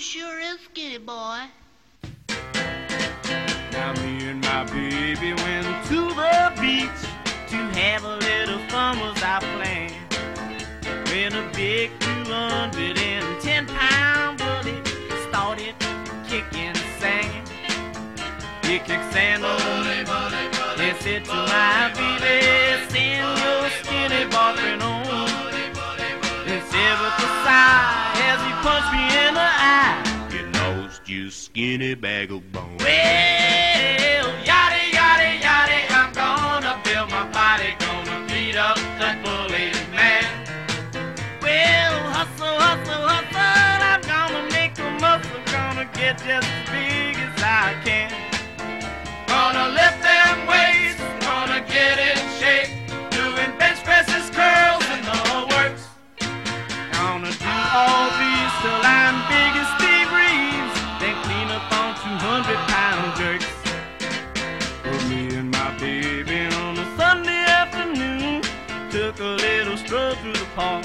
sure is skinny, boy. Now me and my baby went to the beach to have a little fun was our plan. When a big 210-pound bully started kicking sand. He kicked sand on me and said to my baby, send your skinny boyfriend on. And said with a sigh as he punched me in the eye, you lost you skinny bag of bones. Well, yachty, yachty, yachty, I'm gonna build my body, gonna beat up that bully man. Well, hustle, hustle, hustle, I'm gonna make a muscle, gonna get just as big as I can. Gonna lift them weights, gonna get in shape, doing bench presses, curls, and the works. Gonna do all these till I'm big as Steve Reeves, then clean up on 200-pound jerks. For me and my baby on a Sunday afternoon, took a little stroll through the park.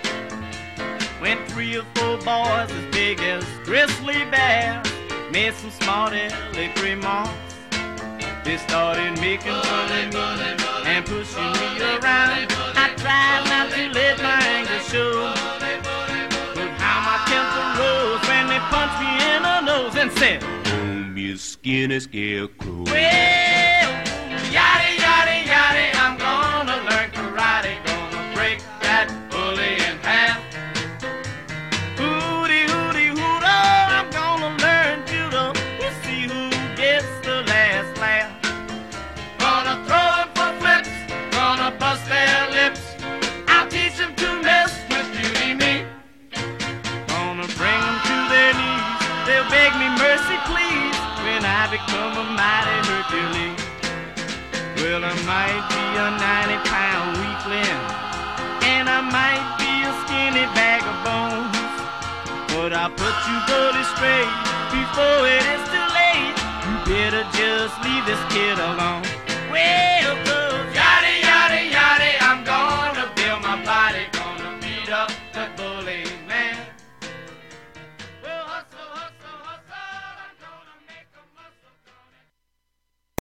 Went 3 or 4 boys as big as grizzly bears, made some smart aleck remarks. They started making fun of me and pushing me around. I tried not to let my anger show, but how my temper rose when they punched me in the nose and said, "Home, you skinny scarecrow." Well, yachty, yachty, yachty, I'm gonna learn karate, gonna break that bully in half. Hooty, hooty, hooto, I'm gonna learn judo. We'll see who gets the last laugh. Gonna throw them for flips, gonna bust their lips. I'll teach them to mess with beauty me. Gonna bring them to their knees, they'll beg me mercy please when I become a mighty Hercules. Well, I might be a 90-pound weakling, and I might be a skinny bag of bones, but I'll put you bully straight before it is too late. You better just leave this kid alone. Well, 'cause yachty, yachty, yachty, I'm gonna build my body, gonna beat up